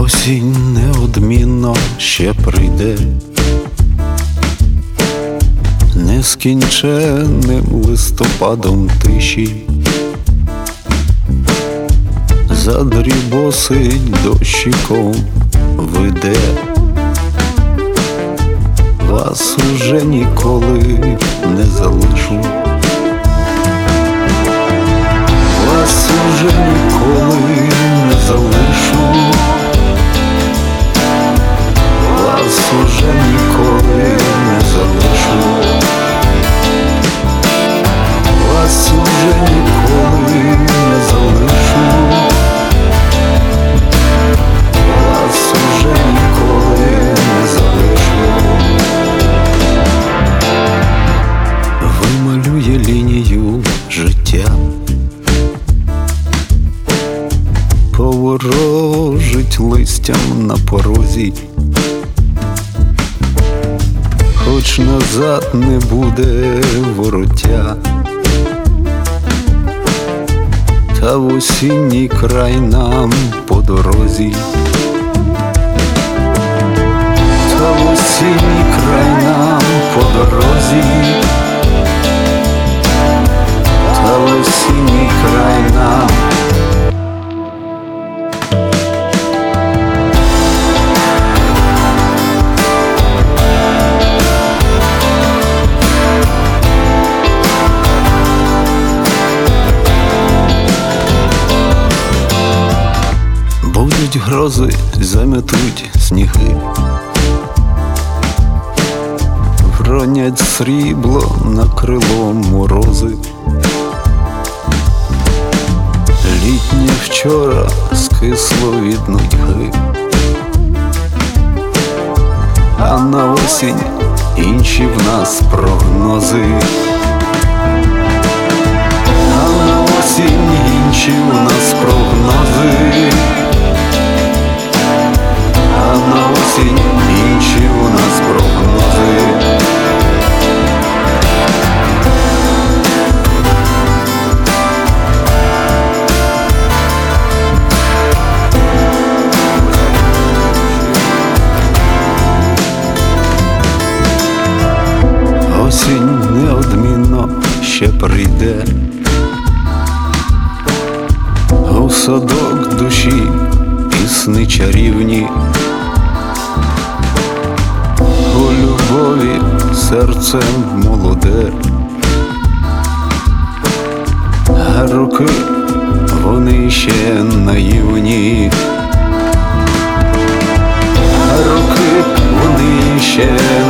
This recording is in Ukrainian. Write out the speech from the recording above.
Осінь неодмінно ще прийде нескінченним листопадом тиші. Задрібосить дощиком веде, вас уже ніколи не залишу, вас уже ніколи не залишу, вас уже ніколи не залишу, вас уже ніколи не залишу, вас уже ніколи не залишу. Вималює лінію життя, поворожить листям на порозі, хоч назад не буде вороття, та в осінній край нам по дорозі, та в осінній край нам по дорозі, та в осінній край нам. Будуть грози, заметуть сніги, вронять срібло на крило морози. Літнє вчора скисло від нудьги, а на осінь інші в нас прогнози. А на осінь інші в нас прогнози. А на осінь інші у нас прогнози. Осінь неодмінно ще прийде, у садок душі пісни чарівні, у любові серцем молоде, а роки вони ще наївні, а роки вони ще